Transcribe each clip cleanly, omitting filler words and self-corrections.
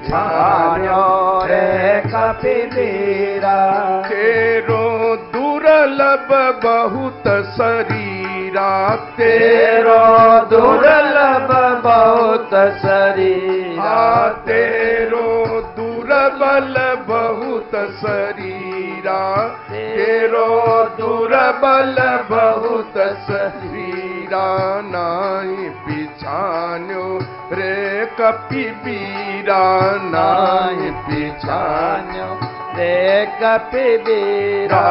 पिछाण्यो रे कपिवीरा। तेरो दुर्लभ बहुत शरीरा, तेरो दुर्लभ बहुत शरीरा। तेरो दुर्बल बहुत शरीरा, तेरो दुर्बल बहुत शरीरा। नाई पिछान्यो रे कपिवीरा, नाई पिछान्यो रे कपिवीरा।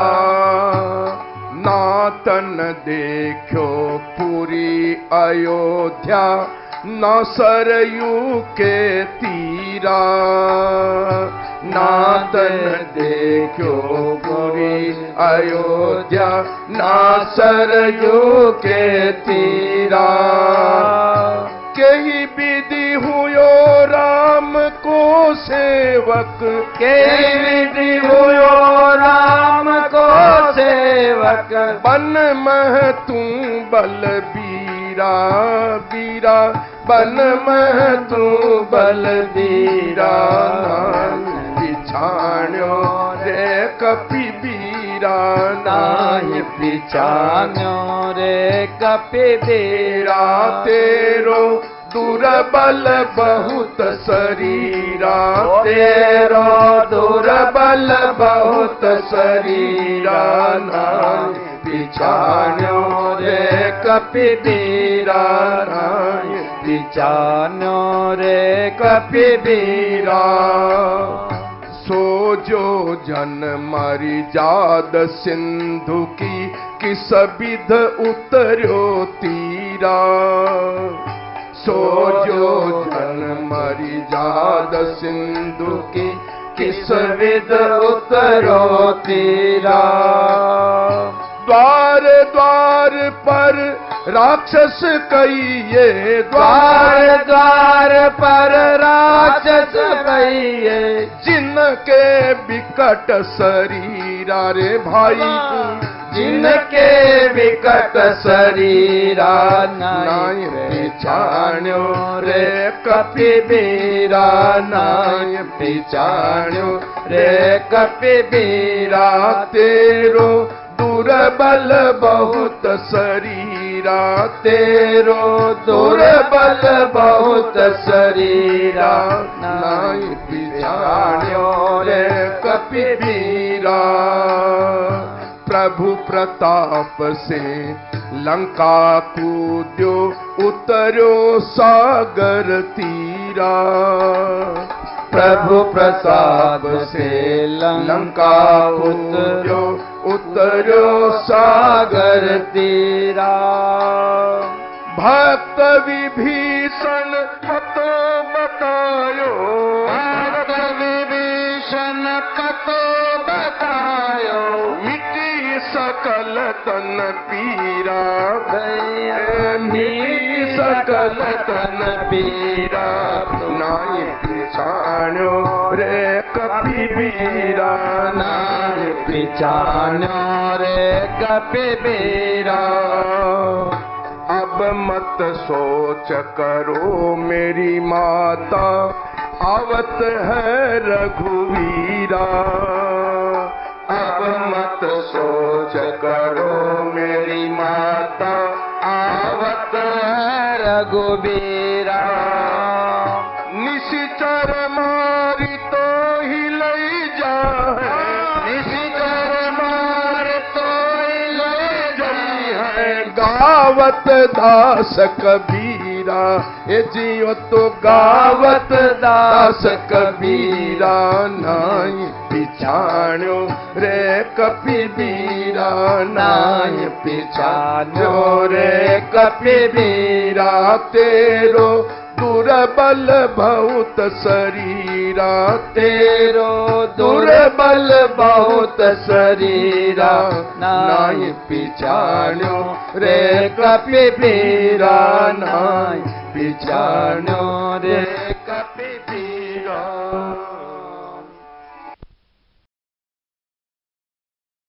नातन देखो पूरी अयोध्या, न सरयू के तीरा। नातन देखो पूरी अयोध्या, न सरयू के तीरा। कही विधि हुयो राम को सेवक, कही विधि हुयो राम को सेवक। बन मह तू बलबीरा बीरा, बन मह तू बलबीरा। पिछाण्यो रे कपिवीरा, नाई पिछाण्यो रे कपिवीरा। तेरो दुर्बल बहुत शरीरा, तेरो दुर्बल बहुत शरीरा। नाई पिछाण्यो रे कपिवीरा, नाई पिछाण्यो रे कपिवीरा। सो जो जन मरि जाद सिंधु की, किस विध उतर्यो तीरा। सो जो जन मरि जाद सिंधु की, किस विध उतर्यो तीरा। द्वार द्वार पर राक्षस कहिए, द्वार द्वार पर राक्षस कहिए। जिनके विकट शरीरा रे भाई, जिनके विकट शरीरा। नाई पिछाण्यो रे कपिवीरा, नाई पिछाण्यो रे कपिवीरा। तेरो दुर्बल बहुत शरीरा, तेरो दुर्बल बहुत शरीरा। नाई पिछाण्यो रे कपिवीरा। प्रभु प्रताप से लंका कूद्यो, उतर्यो सागर तीरा। प्रभु प्रताप से लंका कूद्यो, उतर्यो सागर तीरा। भक्त विभीषण कतो बतायो, भक्त विभीषण कतो बतायो। मिटी सकल तन पीरा, मिटी सकल तन पीरा। नाई पिछाण्यो रे कपिवीरा, नाई पिछाण्यो रे कपिवीरा। अब मत सोच करो मेरी माता, आवत है रघुवीरा। अब मत सोच करो मेरी माता, आवत है रघुवीरा। निशिचर मारी तो ही लई जाए, निशिचर मार तो ही ले जाई है। गावत दास कबीरा, ए जियो तो गावत दास कबीरा। नाई पिछाण्यो रे कपिवीरा, नाई पिछाण्यो रे कपिवीरा। तेरो दुर्बल बहुत शरीरा, तेरो दुर्बल बहुत शरीरा। नाई पिछाण्यो रे कपिवीरा, नाई पिछाण्यो रे